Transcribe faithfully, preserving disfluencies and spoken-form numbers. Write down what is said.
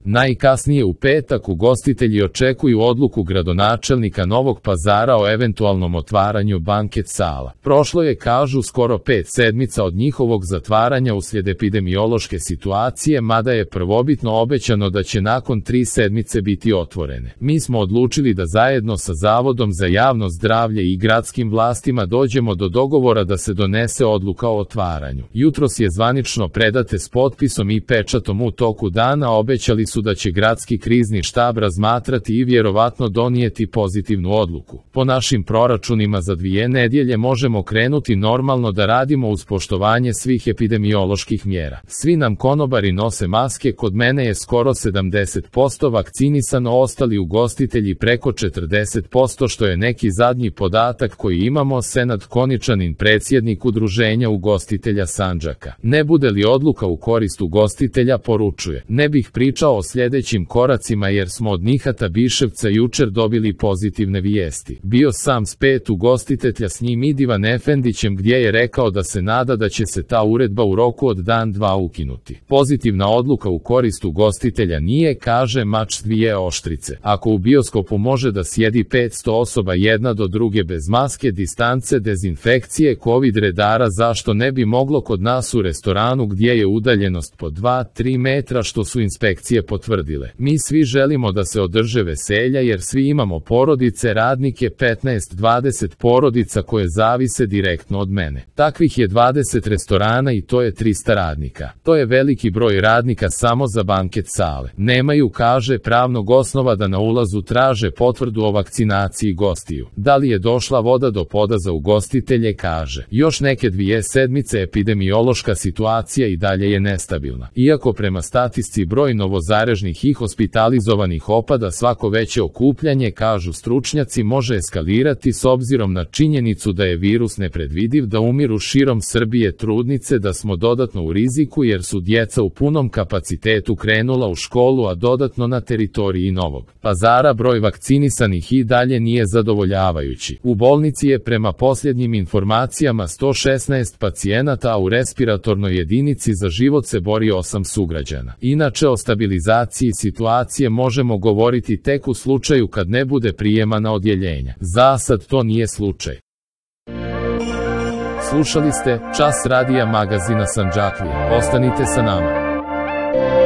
Najkasnije u petak ugostitelji očekuju odluku gradonačelnika Novog Pazara o eventualnom otvaranju banket sala. Prošlo je, kažu, skoro pet sedmica od njihovog zatvaranja uslijed epidemiološke situacije, mada je prvobitno obećano da će nakon tri sedmice biti otvorene. Mi smo odlučili da zajedno sa Zavodom za javno zdravlje i gradskim vlastima dođemo do dogovora da se donese odluka o otvaranju. Jutros je zvanično predate s potpisom i pečatom u toku dana, obećali su da će gradski krizni štab razmatrati i vjerovatno donijeti pozitivnu odluku. Po našim proračunima za dvije nedjelje možemo krenuti normalno da radimo uz poštovanje svih epidemioloških mjera. Svi nam konobari nose maske, kod mene je skoro sedamdeset posto vakcinisano, ostali ugostitelji preko četrdeset posto, što je neki zadnji podatak koji imamo. Senad Koničanin, predsjednik Udruženja ugostitelja Sandžaka. Ne bude li odluka u korist ugostitelja, poručuje: ne bih pričao o sljedećim koracima jer smo od Nihata Biševca jučer dobili pozitivne vijesti. Bio sam s pet ugostitelja, s njim i Divan Efendićem, gdje je rekao da se nada da će se ta uredba u roku od dan dva ukinuti. Pozitivna odluka u korist ugostitelja nije, kaže Mač dvije oštrice. Ako u bioskopu može da sjedi petsto osoba jedna do druge bez maske, distance, dezinfekcije, covid redara, zašto ne bi moglo kod nas u restoranu gdje je udaljenost po dva do tri metra, što su inspekcije potvrdile. Mi svi želimo da se održe veselja jer svi imamo porodice, radnike, petnaest do dvadeset porodica koje zavise direktno od mene. Takvih je dvadeset restorana i to je trista radnika. To je veliki broj radnika samo za banket sale. Nemaju, kaže, pravnog osnova da na ulazu traže potvrdu o vakcinaciji gostiju. Da li je došla voda do poda za ugostitelje, kaže. Još neke dvije sedmice epidemiološka situacija i dalje je nestabilna. Iako prema statistici broj novozarežnih i hospitalizovanih opada, svako veće okupljanje, kažu stručnjaci, može eskalirati s obzirom na činjenicu da je virus nepredvidiv, da umiru širom Srbije trudnice, da smo dodatno u riziku jer su djeca u punom kapacitetu krenula u školu, a dodatno na teritoriji Novog Pazara broj vakcinisanih i dalje nije zadovoljavajući. U bolnici je prema posljednjim informacijama sto šesnaest pacijenata, a u respiratornoj jedinici za život se bori osam sugrađana. Inače, o stabilizaciji situacije možemo govoriti tek u slučaju kad ne bude prijema na odjeljenja. Za sad to nije slučaj. Slušali ste Čas radija magazina Sandžaklije. Ostanite sa nama.